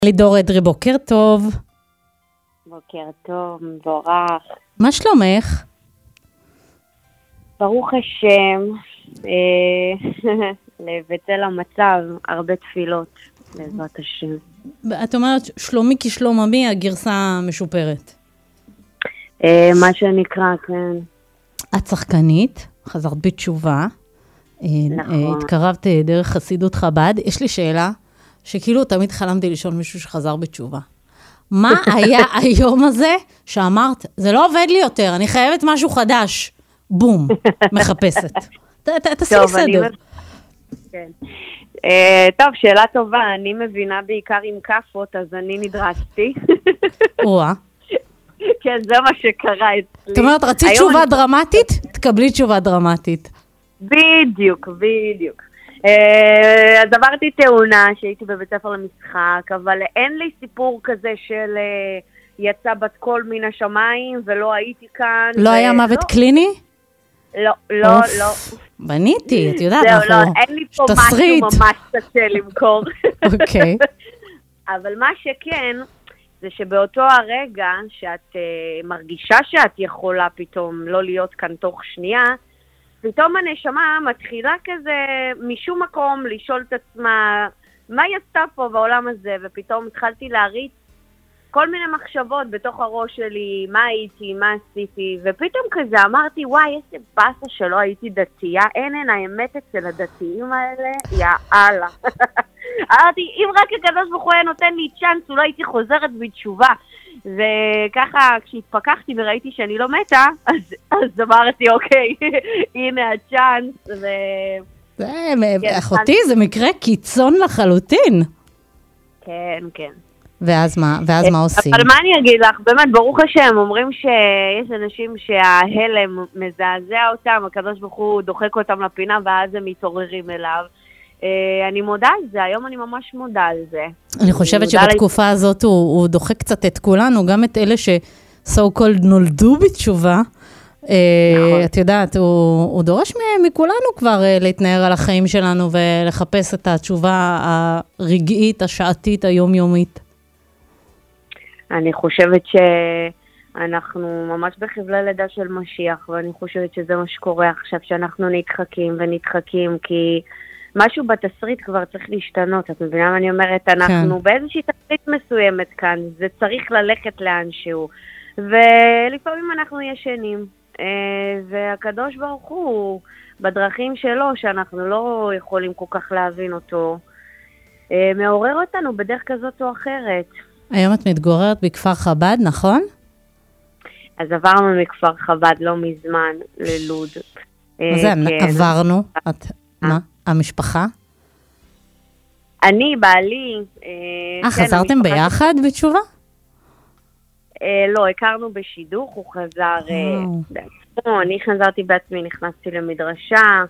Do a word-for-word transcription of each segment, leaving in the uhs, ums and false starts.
לידור אדרי, בוקר טוב. בוקר טוב, מבורך. מה שלומך? ברוך השם, בצל המצב, הרבה תפילות, בעזרת השם. את אומרת, שלומי כשלום עמי, הגרסה המשופרת. מה שנקרא, כן. את שחקנית, חזרת בתשובה. נכון. התקרבת דרך חסידות חב"ד. יש לי שאלה, שכאילו תמיד חלמתי לשאול מישהו שחזר בתשובה. מה היה היום הזה שאמרת, זה לא עובד לי יותר, אני חייבת משהו חדש. בום, מחפשת. תעשי לי סדר. טוב, שאלה טובה, אני מבינה בעיקר עם כפות, אז אני נדרסתי. וואה. כן, זה מה שקרה אצלי. זאת אומרת, רצית תשובה דרמטית? תקבלי תשובה דרמטית. בדיוק, בדיוק. אז עברתי תאונה שהייתי בבית ספר למשחק, אבל אין לי סיפור כזה של יצא בת קול מן השמיים ולא הייתי כאן. לא היה מוות קליני? לא, לא, לא. בניתי, את יודעת, אנחנו... זהו, לא, אין לי פה משהו ממש קשה למכור. אוקיי. אבל מה שכן, זה שבאותו הרגע שאת מרגישה שאת יכולה פתאום לא להיות כאן תוך שנייה, פתאום הנשמה מתחילה כזה משום מקום לשאול את עצמה מה היא עשתה פה בעולם הזה, ופתאום התחלתי להריץ כל מיני מחשבות בתוך הראש שלי, מה הייתי, מה עשיתי, ופתאום כזה אמרתי, וואי, איזה בסה שלא הייתי דתייה, אין אין האמת אצל הדתיים האלה, יא אללה. אמרתי, אם רק הקדוש ברוך הוא היה נותן לי צ'אנס, אולי הייתי חוזרת בתשובה. וככה, כשהתפקחתי וראיתי שאני לא מתה, אז, אז אמרתי, אוקיי, הנה הצ'אנס. ו... זה, אחותי, זה מקרה קיצון לחלוטין. כן, כן. ואז מה, ואז מה עושים? אבל מה אני אגיד לך? באמת, ברוך השם, אומרים שיש אנשים שההלם מזעזע אותם, הקדוש ברוך הוא דוחק אותם לפינה, ואז הם מתעוררים אליו. אני מודה על זה, היום אני ממש מודה על זה. אני חושבת שבתקופה הזאת הוא דוחק קצת את כולנו, גם את אלה ש-so called נולדו בתשובה. את יודעת, הוא דורש מכולנו כבר להתנער על החיים שלנו, ולחפש את התשובה הרגעית, השעתית, היומיומית. אני חושבת שאנחנו ממש בחבלי לידה של משיח, ואני חושבת שזה מה שקורה עכשיו, שאנחנו נדחקים ונדחקים, כי משהו בתסריט כבר צריך להשתנות. את מבינה מה אני אומרת? אנחנו כן. באיזושהי תסריט מסוימת כאן, זה צריך ללכת לאנשהו, ולפעמים אנחנו ישנים, והקדוש ברוך הוא בדרכים שלו, שאנחנו לא יכולים כל כך להבין אותו, מעורר אותנו בדרך כזאת או אחרת. היום את מתגוררת בכפר חב"ד, נכון? אז עברנו מכפר חב"ד לא מזמן ללוד. מה זה עברנו? את, מה? המשפחה? אני, בעלי. אה, חזרתם ביחד בתשובה? לא, הכרנו בשידוך, הוא חזר בעצמו, אני חזרתי בעצמי, נכנסתי למדרשה,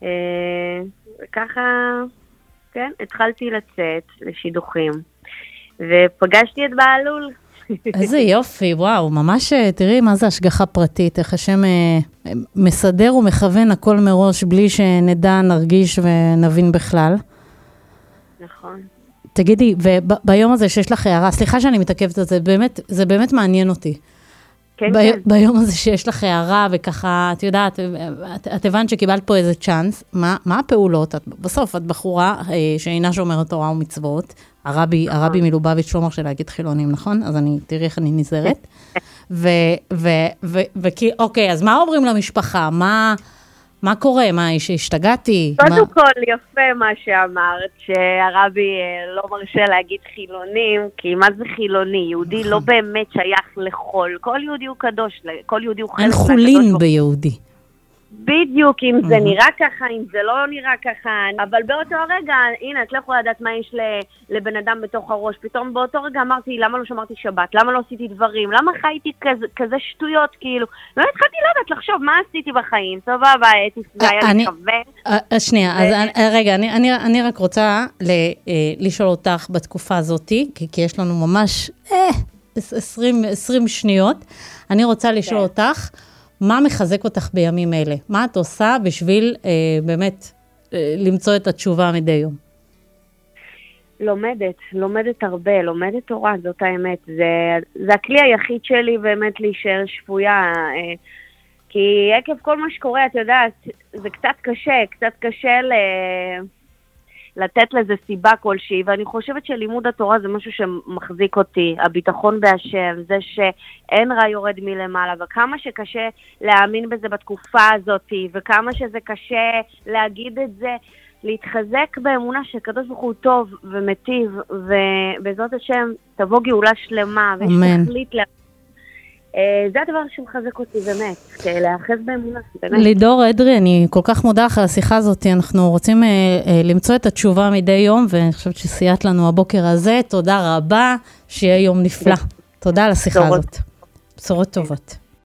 וככה, כן, התחלתי לצאת לשידוכים. ופגשתי את בעלול. איזה יופי, וואו, ממש, תראי מה זה השגחה פרטית, איך השם מסדר ומכוון הכל מראש, בלי שנדע, נרגיש ונבין בכלל. נכון. תגידי, וביום הזה שיש לך הערה, סליחה שאני מתעכבת על זה, באמת, זה באמת מעניין אותי. כן, ב- כן. ביום הזה שיש לך הערה, וככה, את יודעת, את, את הבנת שקיבלת פה איזה צ'אנס, מה, מה הפעולות? את, בסוף, את בחורה אה, שאינה שומרת תורה ומצוות, הרבי, נכון. הרבי מלובביץ' לא מרשה להגיד חילונים, נכון? אז אני, תראי איך אני נזהרת. ו, ו, ו, וכי, אוקיי, אז מה אומרים למשפחה? מה, מה קורה? מה, השתגעתי? קודם כל, יפה מה שאמרת, שהרבי לא מרשה להגיד חילונים, כי מה זה חילוני? יהודי לא באמת שייך לחול. כל יהודי הוא קדוש, כל יהודי הוא חלק אין חולין ביהודי. בדיוק, אם זה נראה ככה, אם זה לא נראה ככה, אבל באותו רגע, הנה, את לא יכולה לדעת מה יש לבן אדם בתוך הראש, פתאום באותו רגע אמרתי, למה לא שמרתי שבת, למה לא עשיתי דברים, למה חייתי כזה, כזה שטויות, כאילו, לא התחלתי לדעת לחשוב מה עשיתי בחיים, סבבה, זה היה לי שווה. שנייה, אז רגע, אני רק רוצה לשאול אותך בתקופה הזאת, כי יש לנו ממש עשרים שניות, אני רוצה לשאול אותך, מה מחזק אותך בימים אלה? מה את עושה בשביל אה, באמת אה, למצוא את התשובה מדי יום? לומדת, לומדת הרבה, לומדת תורה, זאת האמת. זה, זה הכלי היחיד שלי באמת להישאר שפויה, כי עקב כל מה שקורה, את יודעת, זה קצת קשה, קצת קשה ל... לתת לזה סיבה כלשהי, ואני חושבת שלימוד התורה זה משהו שמחזיק אותי, הביטחון בהשם, זה שאין רע יורד מלמעלה, וכמה שקשה להאמין בזה בתקופה הזאת, וכמה שזה קשה להגיד את זה, להתחזק באמונה שקדוש ברוך הוא טוב ומטיב, ובעזרת השם תבוא גאולה שלמה, ושתחליט לה... זה הדבר שמחזק אותי באמת, להאחז באמונה. לידור אדרי, אני כל כך מודה לך על השיחה הזאת, אנחנו רוצים למצוא את התשובה מדי יום, ואני חושבת שסייעת לנו הבוקר הזה, תודה רבה, שיהיה יום נפלא. תודה על השיחה הזאת. בשורות טובות.